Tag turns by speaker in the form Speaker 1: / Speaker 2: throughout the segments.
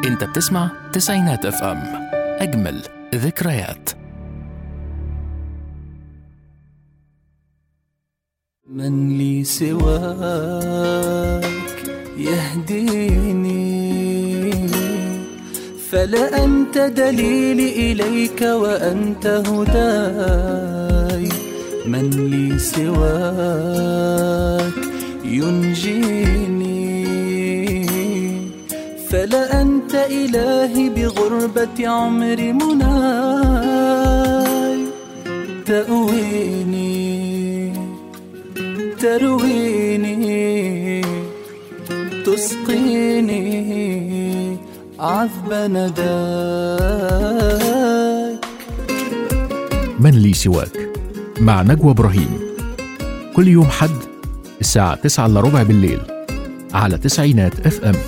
Speaker 1: انت بتسمع تسعينات اف ام، اجمل ذكريات.
Speaker 2: من لي سواك يهديني، فلا أنت دليلي إليك وأنت هداي. من لي سواك ينجيني، فلا أنت إلهي بغربة عمري مناي. ترويني تسقيني عذب نداك.
Speaker 1: من لي سواك مع نجوى إبراهيم، كل يوم حد الساعة 9:15 بالليل على تسعينات اف ام.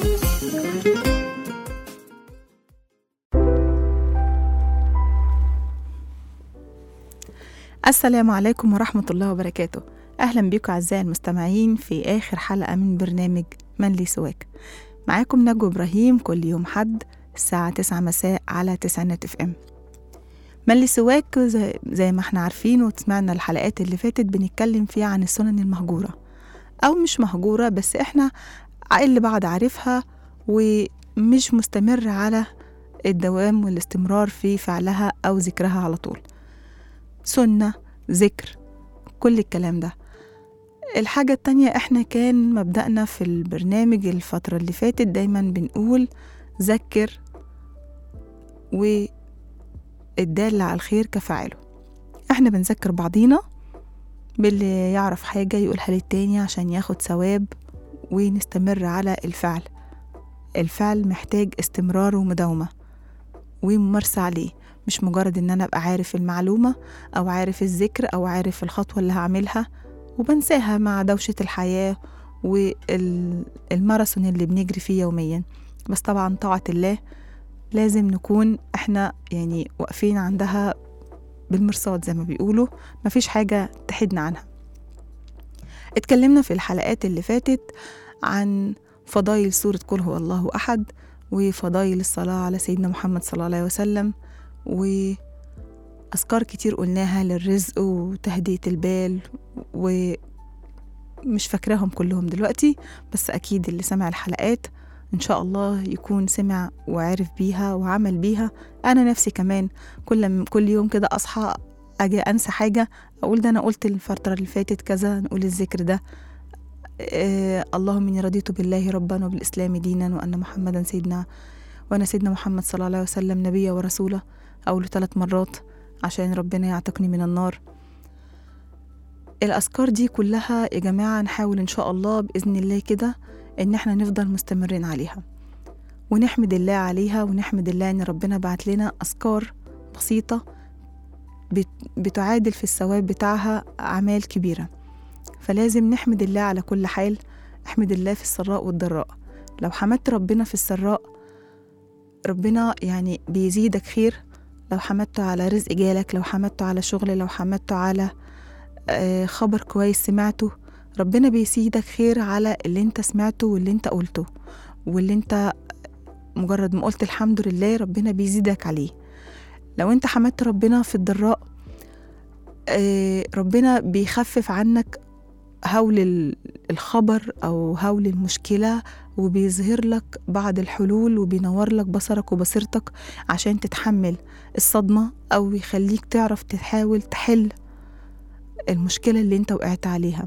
Speaker 3: السلام عليكم ورحمة الله وبركاته. أهلا بكم أعزائي المستمعين في آخر حلقة من برنامج من لي سواك. معاكم نجوى إبراهيم كل يوم حد الساعة 9 مساء على تسعينات اف ام. من لي سواك زي ما احنا عارفين وتسمعنا الحلقات اللي فاتت بنتكلم فيها عن السنن المهجورة أو مش مهجورة، بس احنا اللي بعد عارفها ومش مستمر على الدوام والاستمرار في فعلها أو ذكرها على طول. سنة، ذكر، كل الكلام ده. الحاجة التانية، احنا كان مبدأنا في البرنامج الفترة اللي فاتت دايما بنقول ذكر والدال على الخير كفاعله. احنا بنذكر بعضينا باللي يعرف حاجة يقولها للتاني عشان ياخد ثواب ونستمر على الفعل. الفعل محتاج استمرار ومداومة وممارسة عليه، مش مجرد ان انا ابقى عارف المعلومة او عارف الذكر او عارف الخطوة اللي هعملها وبنساها مع دوشة الحياة والماراثون اللي بنجري فيه يوميا. بس طبعا طاعة الله لازم نكون احنا يعني واقفين عندها بالمرصاد زي ما بيقولوا، مفيش حاجة تحدنا عنها. اتكلمنا في الحلقات اللي فاتت عن فضائل سورة قل هو الله أحد، وفضائل الصلاة على سيدنا محمد صلى الله عليه وسلم، وأذكار كتير قلناها للرزق وتهدية البال، ومش فاكراهم كلهم دلوقتي، بس أكيد اللي سمع الحلقات إن شاء الله يكون سمع وعرف بيها وعمل بيها. أنا نفسي كمان كل يوم كده أصحى أجي أنسى حاجة أقول ده أنا قلت الفترة اللي فاتت كذا، نقول الذكر ده. اللهم إني رضيت بالله ربا وبالإسلام دينا وأن محمدا سيدنا محمد صلى الله عليه وسلم نبيا ورسولا. أقوله 3 مرات عشان ربنا يعتقني من النار. الأذكار دي كلها يا جماعة نحاول إن شاء الله بإذن الله كده إن احنا نفضل مستمرين عليها ونحمد الله عليها، ونحمد الله إن ربنا بعت لنا أذكار بسيطة بتعادل في الثواب بتاعها أعمال كبيرة. فلازم نحمد الله على كل حال. احمد الله في السراء والضراء. لو حمدت ربنا في السراء ربنا يعني بيزيدك خير، لو حمدته على رزق جالك، لو حمدته على شغل، لو حمدته على خبر كويس سمعته، ربنا بيزيدك خير على اللي انت سمعته واللي انت قلته، واللي انت مجرد ما قلت الحمد لله ربنا بيزيدك عليه. لو انت حمدت ربنا في الضراء ربنا بيخفف عنك هول الخبر أو هول المشكلة، وبيظهر لك بعض الحلول وبينور لك بصرك وبصيرتك عشان تتحمل الصدمة، أو يخليك تعرف تحاول تحل المشكلة اللي انت وقعت عليها.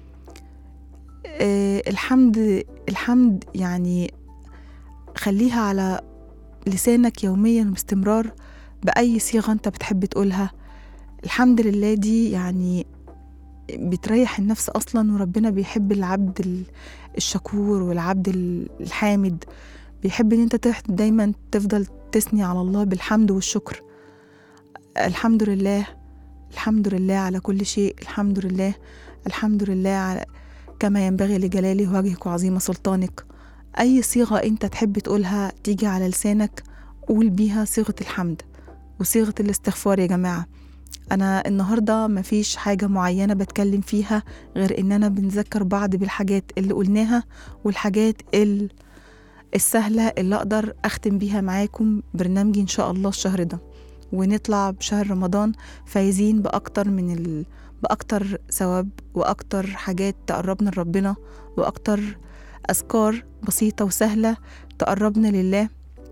Speaker 3: الحمد يعني خليها على لسانك يوميا باستمرار بأي صيغة انت بتحب تقولها. الحمد لله دي يعني بتريح النفس أصلا، وربنا بيحب العبد الشكور والعبد الحامد، بيحب ان انت دايما تفضل تثني على الله بالحمد والشكر. الحمد لله، الحمد لله على كل شيء، الحمد لله، الحمد لله على كما ينبغي لجلاله وجهك وعظيم سلطانك. أي صيغة انت تحب تقولها تيجي على لسانك قول بيها صيغة الحمد وصيغة الاستغفار. يا جماعة أنا النهاردة مفيش حاجة معينة بتكلم فيها غير إننا بنذكر بعض بالحاجات اللي قلناها والحاجات السهلة اللي أقدر أختم بيها معاكم برنامجي إن شاء الله الشهر ده، ونطلع بشهر رمضان فايزين بأكتر ثواب وأكتر حاجات تقربنا لربنا، وأكتر أذكار بسيطة وسهلة تقربنا لله،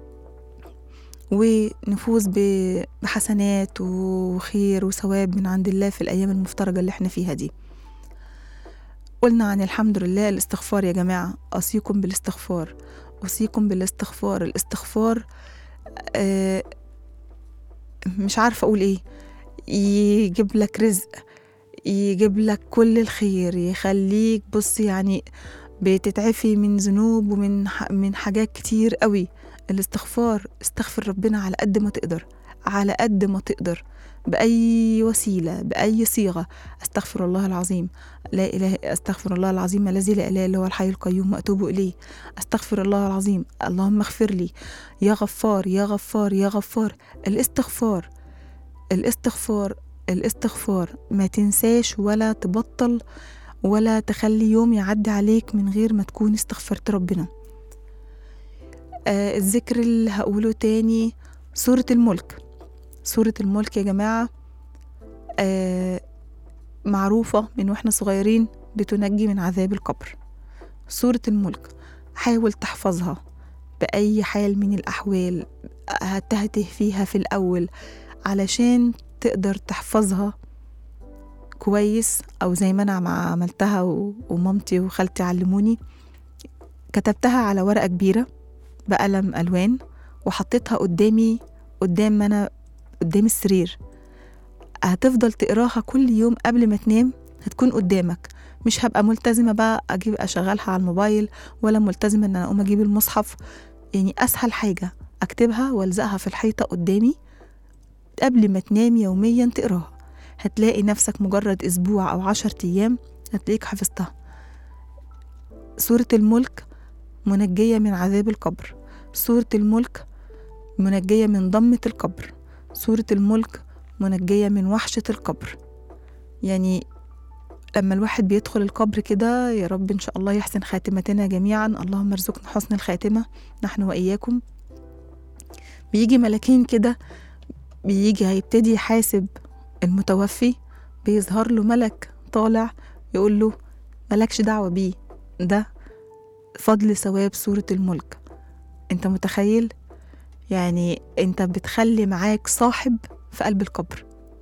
Speaker 3: ونفوز بحسنات وخير وثواب من عند الله في الأيام المفترجة اللي احنا فيها دي. قلنا عن الحمد لله الاستغفار يا جماعة، أوصيكم بالاستغفار، أوصيكم بالاستغفار. الاستغفار مش عارفة أقول إيه، يجيب لك رزق، يجيب لك كل الخير، يخليك بص يعني بتتعفي من ذنوب ومن حاجات كتير قوي. الاستغفار، استغفر ربنا على قد ما تقدر، على قد ما تقدر، بأي وسيلة، بأي صيغة. استغفر الله العظيم، لا إله، استغفر الله العظيم الذي لا إله إلا هو الحي القيوم وأتوب إليه. استغفر الله العظيم، اللهم اغفر لي، يا غفار يا غفار يا غفار. الاستغفار الاستغفار الاستغفار، ما تنساش ولا تبطل ولا تخلي يوم يعدي عليك من غير ما تكون استغفرت ربنا. الذكر اللي هقوله تاني سورة الملك. سورة الملك يا جماعة معروفة من واحنا صغيرين بتنجي من عذاب القبر. سورة الملك حاول تحفظها بأي حال من الأحوال، هتهته فيها في الأول علشان تقدر تحفظها كويس، أو زي ما أنا عملتها ومامتي وخالتي علموني. كتبتها على ورقة كبيرة بقلم ألوان وحطيتها قدام السرير. هتفضل تقراها كل يوم قبل ما تنام، هتكون قدامك. مش هبقى ملتزمة بقى أجيب أشغلها على الموبايل، ولا ملتزمة أن أنا أقوم أجيب المصحف. يعني أسهل حاجة أكتبها والزقها في الحيطة قدامي قبل ما تنام يوميا تقراها. هتلاقي نفسك مجرد أسبوع أو 10 أيام هتلاقيك حفظتها. سورة الملك منجية من عذاب القبر، سورة الملك منجية من ضمة القبر، سورة الملك منجية من وحشة القبر. يعني لما الواحد بيدخل القبر كده، يا رب إن شاء الله يحسن خاتمتنا جميعا، اللهم ارزقنا حسن الخاتمة نحن وإياكم. بيجي ملاكين كده، بيجي هيبتدي يحاسب المتوفي، بيظهر له ملك طالع يقول له ملكش دعوة بيه، ده فضل ثواب سورة الملك. انت متخيل؟ يعني انت بتخلي معاك صاحب في قلب القبر،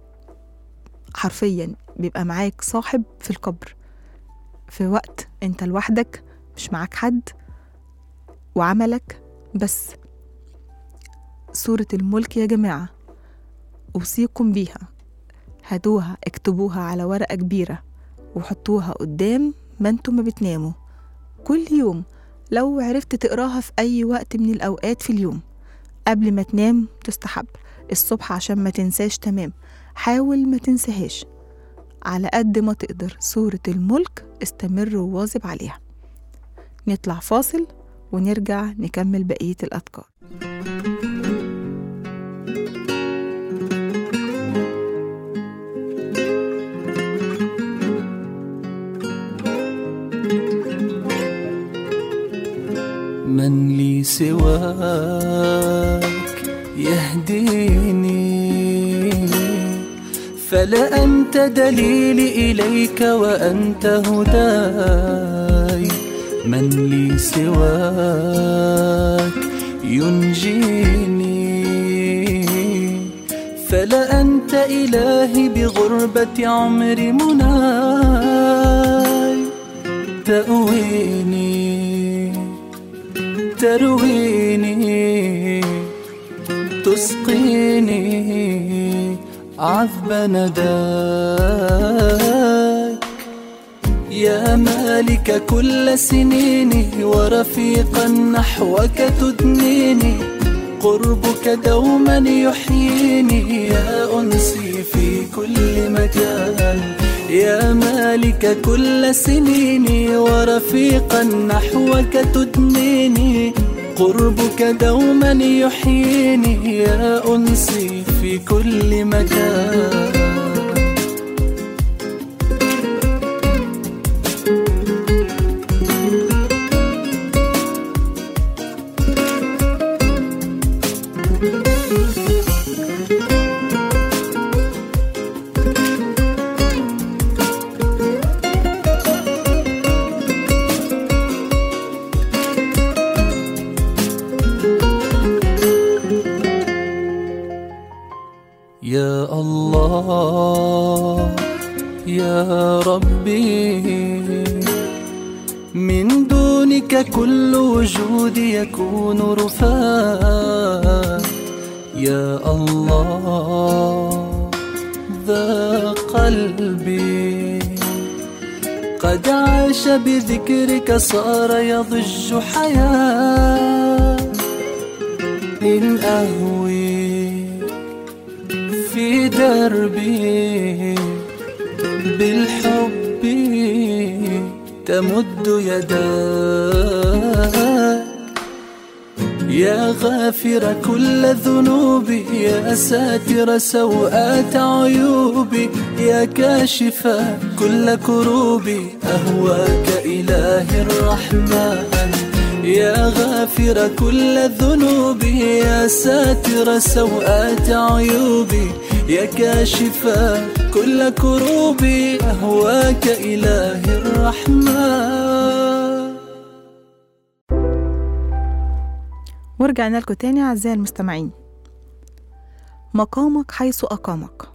Speaker 3: حرفيا بيبقى معاك صاحب في القبر في وقت انت لوحدك، مش معاك حد وعملك بس. سورة الملك يا جماعة أوصيكم بيها، هاتوها اكتبوها على ورقة كبيرة وحطوها قدام ما انتم ما بتناموا كل يوم. لو عرفت تقراها في أي وقت من الأوقات في اليوم قبل ما تنام تستحب، الصبح عشان ما تنساش تمام، حاول ما تنساهاش على قد ما تقدر. سورة الملك استمر وواظب عليها. نطلع فاصل ونرجع نكمل بقية الأذكار.
Speaker 2: من لي سواك يهديني، فلا أنت دليلي إليك وأنت هداي. من لي سواك ينجيني، فلا أنت إلهي بغربة عمري مناي. تأويني ترويني تسقيني عذب نداك. يا مالك كل سنيني ورفيقا نحوك تدنيني، قربك دوما يحييني يا أنسي في كل مكان. يا مالك كل سنيني ورفيقا نحوك تدنيني، قربك دوما يحييني يا أنسي في كل مكان. بك كل وجودي يكون رفاق. يا الله ذا قلبي قد عاش بذكرك صار يضج حياة. إن أهوي في دربي بالحب تمد يداك. يا غافر كل ذنوبي يا ساتر سوءات عيوبي يا كاشف كل كروبي أهواك إلهي الرحمن. يا غافر كل ذنوبي يا ساتر سوءات عيوبي يا كاشف كل كروبي أهواك إلهي الرحمن.
Speaker 3: ورجعنا لكم تاني أعزائي المستمعين. مقامك حيث أقامك،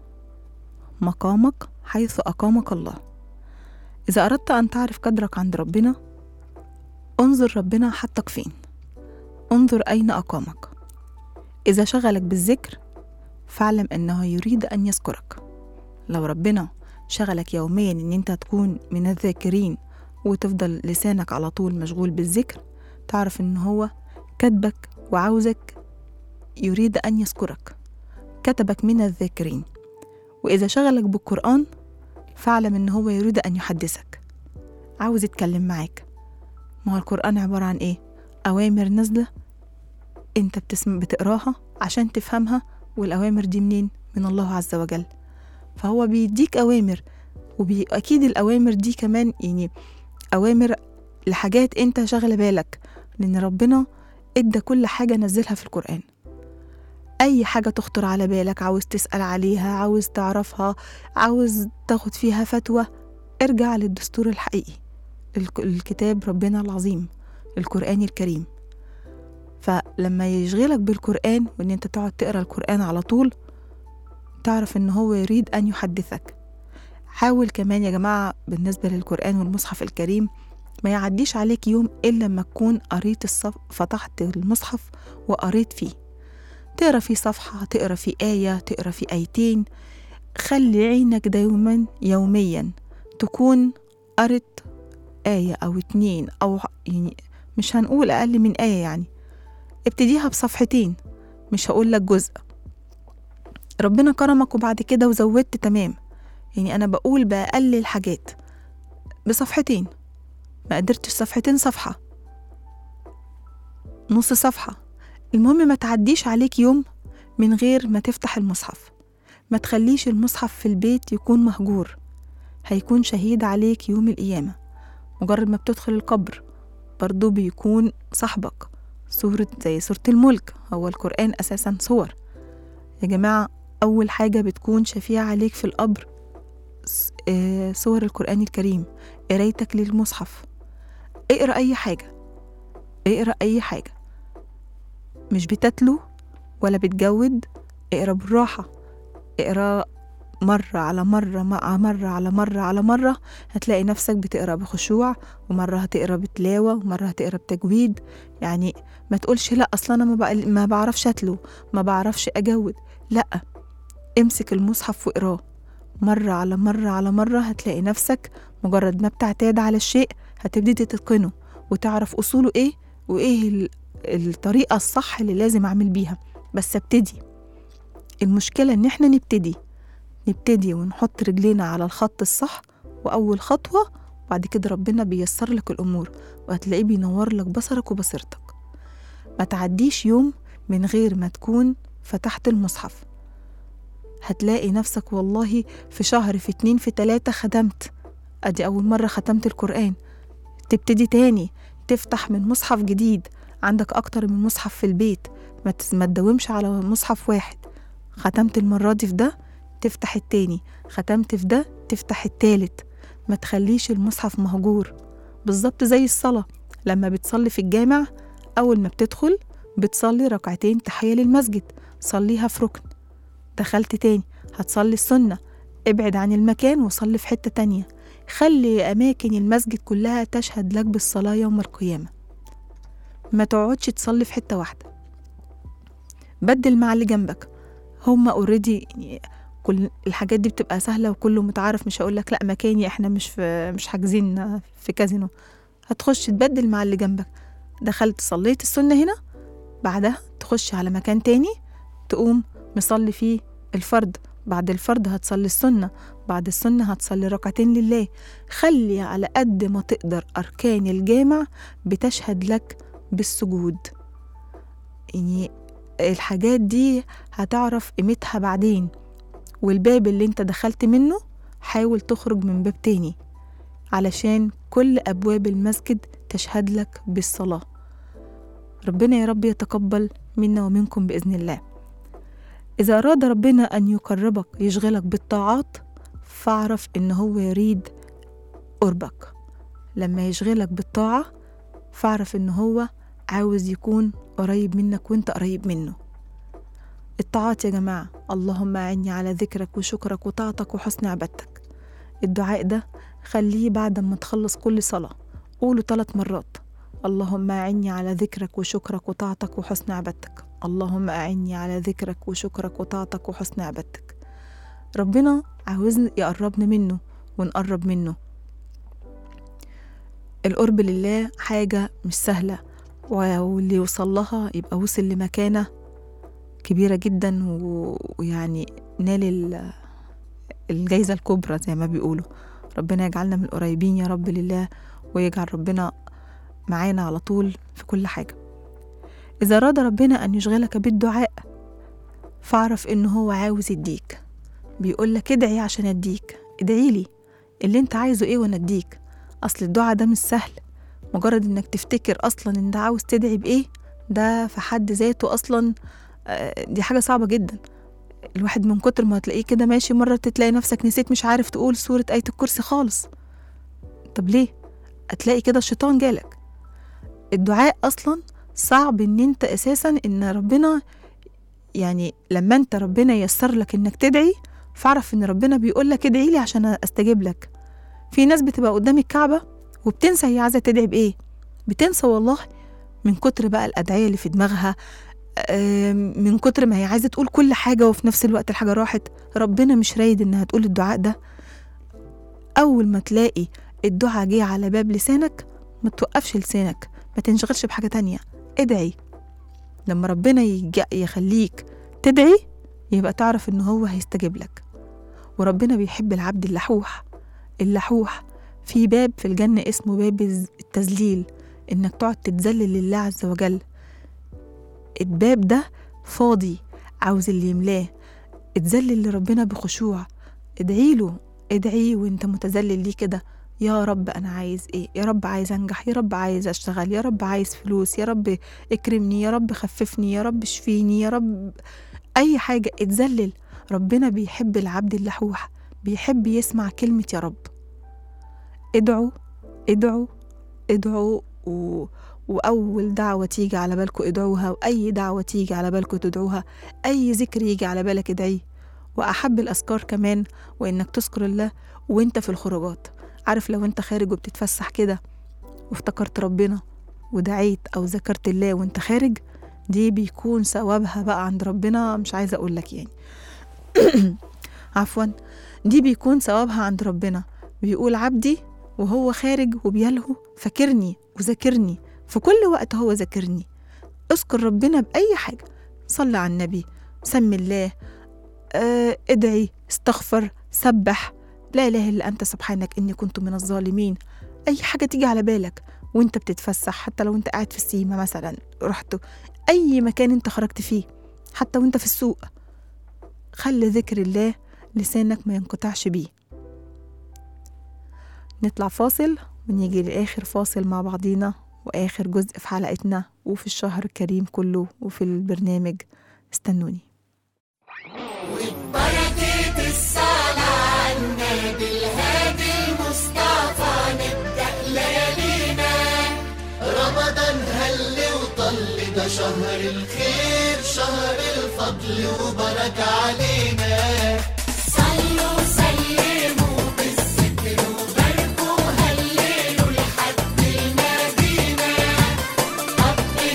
Speaker 3: مقامك حيث أقامك الله. إذا أردت أن تعرف قدرك عند ربنا انظر ربنا حطك فين، انظر أين أقامك. إذا شغلك بالذكر فاعلم أنه يريد أن يذكرك. لو ربنا شغلك يوميا أن أنت تكون من الذاكرين وتفضل لسانك على طول مشغول بالذكر، تعرف أنه هو كتبك وعاوزك، يريد أن يذكرك، كتبك من الذاكرين. وإذا شغلك بالقرآن فاعلم أنه هو يريد أن يحدثك، عاوز يتكلم معاك. ما هو القرآن عبارة عن إيه؟ أوامر نازلة أنت بتقراها عشان تفهمها، والأوامر دي منين؟ من الله عز وجل. فهو بيديك أوامر، وأكيد الأوامر دي كمان يعني أوامر لحاجات أنت شغل بالك، لأن ربنا إدى كل حاجة نزلها في القرآن. أي حاجة تخطر على بالك عاوز تسأل عليها، عاوز تعرفها، عاوز تاخد فيها فتوى، ارجع للدستور الحقيقي، الكتاب ربنا العظيم القرآن الكريم. فلما يشغلك بالقرآن وإن أنت تقعد تقرأ القرآن على طول، تعرف إن هو يريد أن يحدثك. حاول كمان يا جماعة بالنسبة للقرآن والمصحف الكريم ما يعديش عليك يوم إلا لما تكون قريت فتحت المصحف وقريت فيه، تقرأ فيه صفحة، تقرأ فيه آية، تقرأ فيه آيتين. خلي عينك دايما يوميا تكون قرأت آية أو 2 أو يعني مش هنقول أقل من آية، يعني ابتديها بصفحتين، مش هقول لك جزء. ربنا كرمك وبعد كده وزودت، تمام، يعني أنا بقول بأقل الحاجات بصفحتين، ما قدرتش صفحتين، صفحة، نص صفحة. المهم ما تعديش عليك يوم من غير ما تفتح المصحف. ما تخليش المصحف في البيت يكون مهجور، هيكون شهيد عليك يوم القيامة. مجرد ما بتدخل القبر برضو بيكون صاحبك. زي سورة الملك، هو القرآن أساسا صور يا جماعة. أول حاجة بتكون شفيعة عليك في القبر صور القرآن الكريم، قرايتك للمصحف. اقرأ أي حاجة، اقرأ أي حاجة، مش بتتلو ولا بتجود، اقرأ بالراحة، اقرأ مرة على مرة مع مرة على مرة على مرة، هتلاقي نفسك بتقرأ بخشوع، ومرة هتقرأ بتلاوة، ومرة هتقرأ بتجويد. يعني ما تقولش لا أصلا أنا ما بعرفش أتلو، ما بعرفش أجود، لا، امسك المصحف واقراه مرة على مرة على مرة. هتلاقي نفسك مجرد ما بتعتاد على الشيء هتبتدي تتقنه وتعرف أصوله إيه وإيه الطريقة الصح اللي لازم أعمل بيها. بس ابتدي. المشكلة إن إحنا نبتدي ونحط رجلينا على الخط الصح وأول خطوة، بعد كده ربنا بيسر لك الأمور وهتلاقيه بينور لك بصرك وبصيرتك. ما تعديش يوم من غير ما تكون فتحت المصحف. هتلاقي نفسك والله في شهر، في 2، في 3 ختمت. أدي أول مرة ختمت القرآن، تبتدي تاني تفتح من مصحف جديد. عندك أكتر من مصحف في البيت، ما تداومش على مصحف واحد. ختمت المرة دي في ده، تفتح التاني، ختمت في ده، تفتح التالت. ما تخليش المصحف مهجور. بالظبط زي الصلاة، لما بتصلي في الجامع أول ما بتدخل بتصلي 2 ركعتين تحية للمسجد، صليها في ركن. دخلت تاني هتصلي السنة، ابعد عن المكان وصلي في حتة تانية. خلي أماكن المسجد كلها تشهد لك بالصلاة يوم القيامة. ما تقعدش تصلي في حتة واحدة، بدل مع اللي جنبك. هما اوريدي يعني كل الحاجات دي بتبقى سهلة وكله متعارف. مش هقولك لا مكاني، احنا مش حاجزين في كازينو. هتخش تبدل مع اللي جنبك، دخلت صليت السنة هنا، بعدها تخش على مكان تاني تقوم مصلي فيه الفرض، بعد الفرض هتصلي السنة، بعد السنة هتصلي ركعتين لله. خلي على قد ما تقدر أركان الجامع بتشهد لك بالسجود. يعني الحاجات دي هتعرف قيمتها بعدين. والباب اللي انت دخلت منه حاول تخرج من باب تاني، علشان كل أبواب المسجد تشهد لك بالصلاة. ربنا يا رب يتقبل منا ومنكم بإذن الله. إذا أراد ربنا أن يقربك يشغلك بالطاعات، فاعرف إن هو يريد قربك. لما يشغلك بالطاعة فاعرف إن هو عاوز يكون قريب منك وانت قريب منه. الطاعات يا جماعة، اللهم أعني على ذكرك وشكرك وطاعتك وحسن عبادتك. الدعاء ده خليه بعد ما تخلص كل صلاة، قوله 3 مرات: اللهم أعني على ذكرك وشكرك وطاعتك وحسن عبادتك، اللهم أعني على ذكرك وشكرك وطاعتك وحسن عبادتك. ربنا عاوزنا يقربنا منه ونقرب منه. القرب لله حاجة مش سهلة، واللي يوصل لها يبقى وصل لمكانة كبيرة جدا، ويعني نال الجايزة الكبرى زي ما بيقولوا. ربنا يجعلنا من القريبين يا رب لله، ويجعل ربنا معانا على طول في كل حاجة. إذا أراد ربنا أن يشغلك بالدعاء، فاعرف إنه هو عاوز يديك. بيقولك ادعي عشان أديك، ادعي لي اللي انت عايزه ايه وانا أديك. أصل الدعاء ده مش سهل، مجرد إنك تفتكر أصلا إن ده عاوز تدعي بإيه، ده في حد ذاته أصلا دي حاجة صعبة جدا. الواحد من كتر ما هتلاقيه كده ماشي، مرة تلاقي نفسك نسيت مش عارف تقول سورة آية الكرسي خالص. طب ليه؟ هتلاقي كده الشيطان جالك. الدعاء أصلا صعب إن انت أساسا إن ربنا يعني لما انت ربنا ييسر لك إنك تدعي، فاعرف إن ربنا بيقول لك ادعي لي عشان أستجيب لك. في ناس بتبقى قدام الكعبة وبتنسى هي عايزة تدعي بإيه، بتنسى والله من كتر بقى الأدعية اللي في دماغها، من كتر ما هي عايزة تقول كل حاجة وفي نفس الوقت الحاجة راحت. ربنا مش رايد إنها تقول الدعاء ده. أول ما تلاقي الدعاء جه على باب لسانك، ما توقفش لسانك، ما تنشغلش بحاجة تانية، ادعي. لما ربنا يخليك تدعي يبقى تعرف إنه هو هيستجيب لك. وربنا بيحب العبد اللحوح. اللحوح في باب في الجنة اسمه باب التذليل، إنك تقعد تتذلل لله عز وجل. الباب ده فاضي، عاوز اللي يملاه. اتذلل لربنا بخشوع، ادعي له، ادعي وانت متذلل ليه كده: يا رب أنا عايز ايه، يا رب عايز أنجح، يا رب عايز أشتغل، يا رب عايز فلوس، يا رب اكرمني، يا رب خففني، يا رب اشفيني، يا رب أي حاجة. اتذلل. ربنا بيحب العبد اللحوح، بيحب يسمع كلمة يا رب. ادعوا ادعوا ادعوا، وأول دعوة تيجي على بالكم ادعوها، وأي دعوة تيجي على بالكم تدعوها، أي ذكر يجي على بالك ادعيه. وأحب الأذكار كمان وإنك تذكر الله وإنت في الخروجات. عارف لو إنت خارج وبتتفسح كده وافتكرت ربنا ودعيت أو ذكرت الله وإنت خارج، دي بيكون ثوابها بقى عند ربنا مش عايزة أقولك يعني عفوا، دي بيكون ثوابها عند ربنا. بيقول عبدي وهو خارج وبيلهو فكرني وذكرني، في كل وقت هو ذكرني. اذكر ربنا بأي حاجة، صلي على النبي، سمي الله، ادعي، استغفر، سبح، لا إله إلا أنت سبحانك إني كنت من الظالمين. أي حاجة تيجي على بالك وانت بتتفسح، حتى لو انت قاعد في السيما مثلا، رحت أي مكان انت خرجت فيه، حتى وانت في السوق، خلي ذكر الله لسانك ما ينقطعش بيه. نطلع فاصل ونيجي لآخر فاصل مع بعضينا وآخر جزء في حلقتنا وفي الشهر الكريم كله وفي البرنامج. استنوني.
Speaker 4: وبركة الصلاة على النبي الهادي المصطفى نبدأ ليالينا. رمضان هل وطل، ده شهر الخير، شهر الفضل وبركة علينا. صلوا وسلموا بالذكر وباركوا هللوا لحد المدينة. رب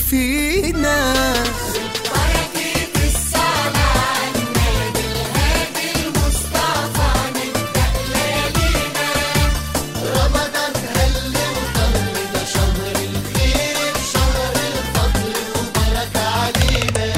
Speaker 4: فينا.
Speaker 5: بركة الصلاة على النبي الهادي المصطفى نبدأ ليالينا.
Speaker 4: رمضان هل وطل ده شهر الخير شهر الفضل وبركة علينا.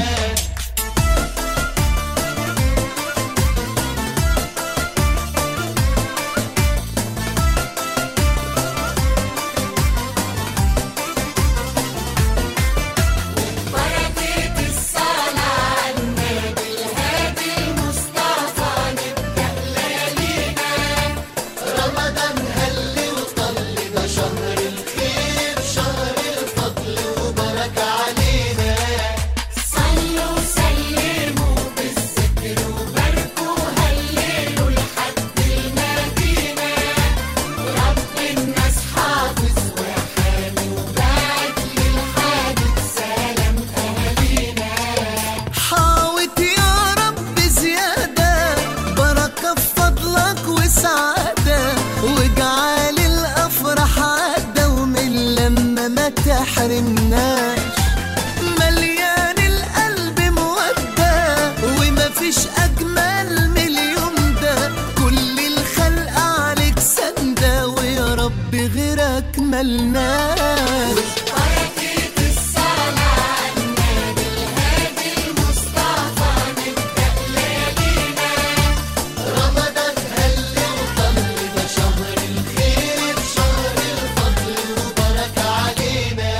Speaker 5: بركة الصلاة على النبي الهادي المصطفى نبدأ ليالينا.
Speaker 4: رمضان هل وطل ده شهر الخير شهر الفضل وبركة علينا.
Speaker 5: صلوا وسلموا بالذكر وباركوا هللوا لحد المدينة. رب الناس حافظ وحامي وبعد للحادث سلام أهالينا.
Speaker 4: حاوت يا رب زيادة بركة في فضلك وسعادة، واجعل الأفراح عادة ومن لما ما تحرمناش. مليان القلب مودة وما فيش أجمل من اليوم ده، كل الخلق عليك سندة ويا رب غيرك ملناش.
Speaker 5: بركة الصلاة على النبي الهادي المصطفى نبدأ ليالينا.
Speaker 4: رمضان هل وطل ده شهر الخير شهر الفضل وبركة علينا.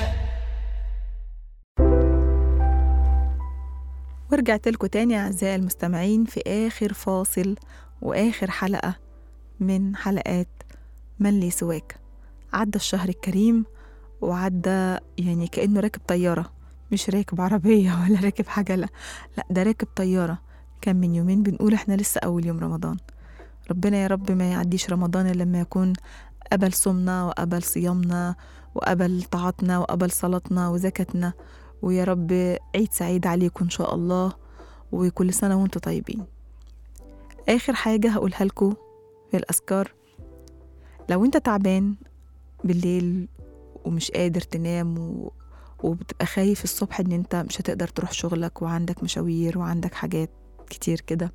Speaker 3: ورجعت لكم تاني أعزائي المستمعين في آخر فاصل وآخر حلقة من حلقات من لي سواك. عدى الشهر الكريم وعدى يعني كأنه راكب طيارة، مش راكب عربية ولا راكب حاجة، لا ده راكب طيارة. كان من يومين بنقول احنا لسه أول يوم رمضان. ربنا يا رب ما يعديش رمضان إلا لما يكون قبل صومنا وقبل صيامنا وقبل طاعتنا وقبل صلاتنا وزكاتنا. ويا رب عيد سعيد عليكم إن شاء الله، وكل سنة وانتم طيبين. آخر حاجة هقولها لكم في الأذكار، لو انت تعبان بالليل ومش قادر تنام وبتبقى خايف الصبح ان انت مش هتقدر تروح شغلك وعندك مشاوير وعندك حاجات كتير كده،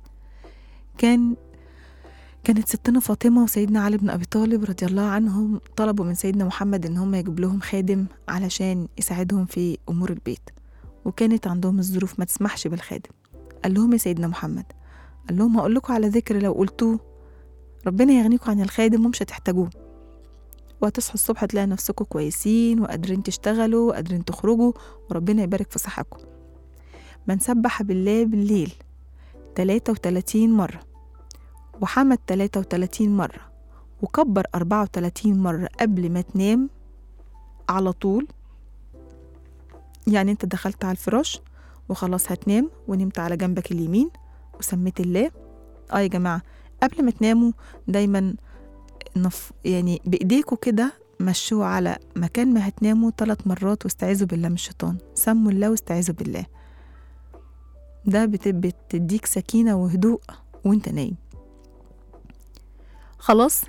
Speaker 3: كانت ستنا فاطمة وسيدنا علي بن أبي طالب رضي الله عنهم طلبوا من سيدنا محمد إن هم يجيب لهم خادم علشان يساعدهم في أمور البيت، وكانت عندهم الظروف ما تسمحش بالخادم. قال لهم يا سيدنا محمد، قال لهم هقول لكم على ذكر لو قلتوه ربنا يغنيكم عن الخادم ومش هتحتاجوه، وهتصحوا الصبح تلاقي نفسكم كويسين وقادرين تشتغلوا وقادرين تخرجوا وربنا يبارك في صحتكم. من سبح بالله بالليل 33 مرة وحمد 33 مرة وكبر 34 مرة قبل ما تنام على طول، يعني انت دخلت على الفراش وخلاص هتنام ونمت على جنبك اليمين وسميت الله. يا جماعة قبل ما تناموا دايما يعني بإيديكوا كده مشوا على مكان ما هتناموا 3 مرات واستعيذوا بالله من الشيطان، سموا الله واستعيذوا بالله. ده بتديك سكينة وهدوء وانت نايم. خلاص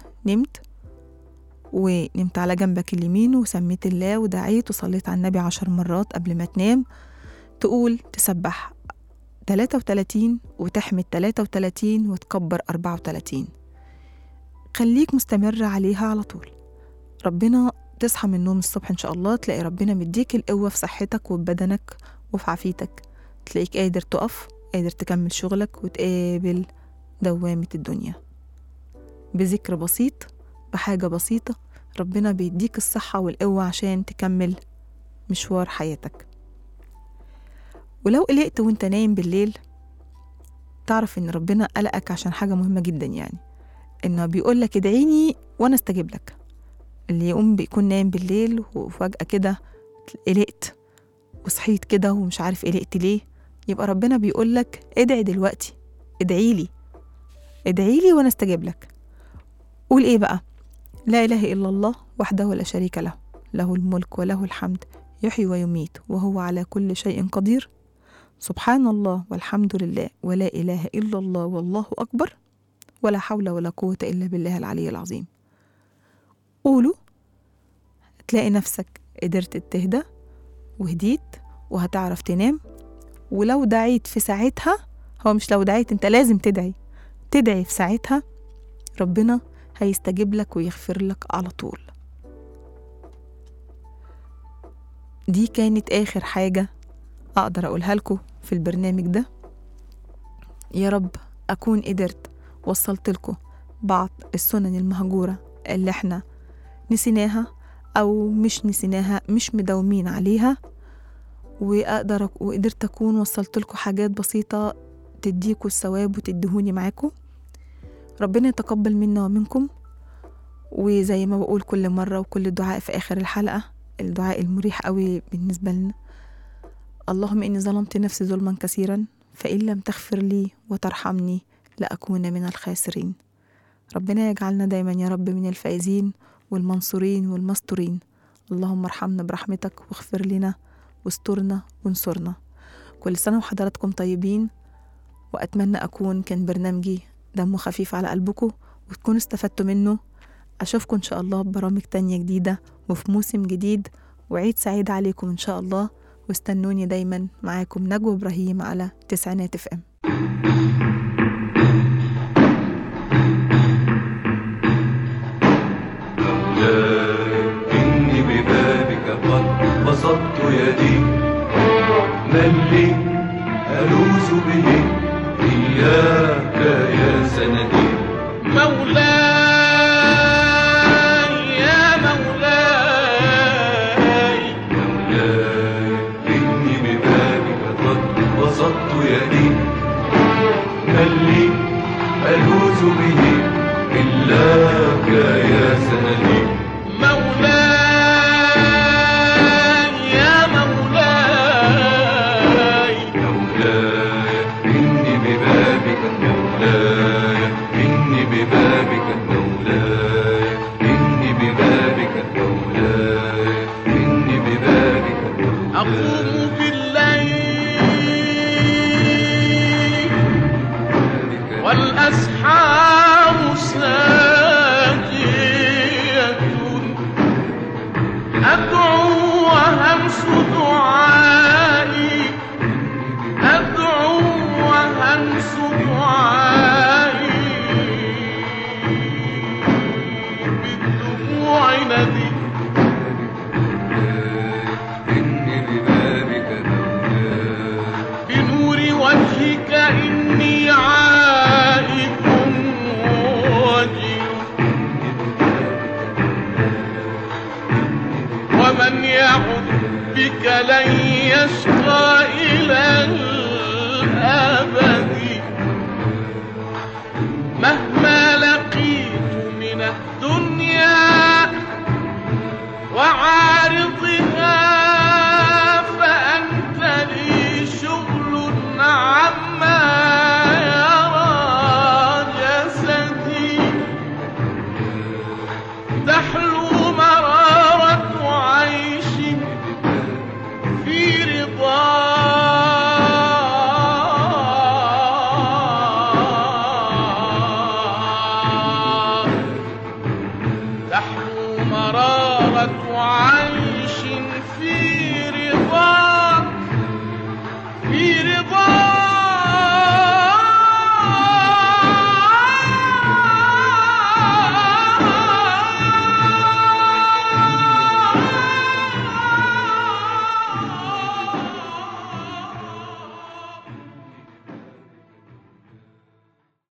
Speaker 3: نمت على جنبك اليمين وسميت الله ودعيت وصليت على النبي 10 مرات قبل ما تنام. تقول تسبح 33 وتحمد 33 وتكبر 34. خليك مستمر عليها على طول. ربنا تصحى من النوم الصبح إن شاء الله تلاقي ربنا مديك القوة في صحتك وفي بدنك وفي عافيتك، تلاقيك قادر تقف، قادر تكمل شغلك وتقابل دوامة الدنيا بذكر بسيط، بحاجة بسيطة. ربنا بيديك الصحة والقوة عشان تكمل مشوار حياتك. ولو قلقت وانت نايم بالليل تعرف ان ربنا قلقك عشان حاجة مهمة جدا، يعني انه بيقولك ادعيني وانا استجيب لك. اللي يقوم بيكون نايم بالليل وفجأة كده قلقت وصحيت كده ومش عارف قلقت ليه، يبقى ربنا بيقولك ادعي دلوقتي، ادعي لي وانا استجيب لك. قول ايه بقى؟ لا اله الا الله وحده لا شريك له، له الملك وله الحمد يحيي ويميت وهو على كل شيء قدير، سبحان الله والحمد لله ولا اله الا الله والله اكبر ولا حول ولا قوة الا بالله العلي العظيم. قولوا تلاقي نفسك قدرت تهدى وهديت وهتعرف تنام. ولو دعيت في ساعتها، هو مش لو دعيت، انت لازم تدعي في ساعتها، ربنا هيستجيب لك ويغفر لك على طول. دي كانت آخر حاجة أقدر أقولها لكم في البرنامج ده. يا رب أكون قدرت وصلت لكم بعض السنن المهجورة اللي احنا نسيناها أو مش نسيناها، مش مداومين عليها، وقدرت أكون وصلت لكم حاجات بسيطة تديكوا الثواب وتدهوني معاكم. ربنا يتقبل منا ومنكم. وزي ما بقول كل مرة وكل دعاء في آخر الحلقة، الدعاء المريح قوي بالنسبة لنا: اللهم إني ظلمت نفسي ظلما كثيرا فإن لم تغفر لي وترحمني لأكون من الخاسرين. ربنا يجعلنا دايما يا رب من الفائزين والمنصورين والمستورين. اللهم ارحمنا برحمتك واغفر لنا واسترنا وانصرنا. كل سنة وحضراتكم طيبين، وأتمنى أكون كان برنامجي دمه خفيف على قلبكم وتكونوا استفدتوا منه. أشوفكم إن شاء الله ببرامج تانية جديدة وفي موسم جديد، وعيد سعيد عليكم إن شاء الله. واستنوني دايما معاكم نجوى إبراهيم على تسعينات FM.
Speaker 6: إني ببابك قد بسطت يدي، من لي ألوذ به إياك يا سندي. مولاي يا مولاي، مولاي إني ببابك قد بسطت يدي، من لي ألوذ به إلاك يا سندي. مولاي يا مولاي، مولاي إني ببابك، مولاي إني ببابك، مولاي إني ببابك، مولاي إني ببابك. أقوم بالليل والأسحار ساجية، أدعو وهمس دعائي، أدعو وهمس دعائي، بالدموع ندي. إني ببابك مولاي، بنور وجهك إني عائد وجل، ومن يعد بك لن يشقى إلى الأبد.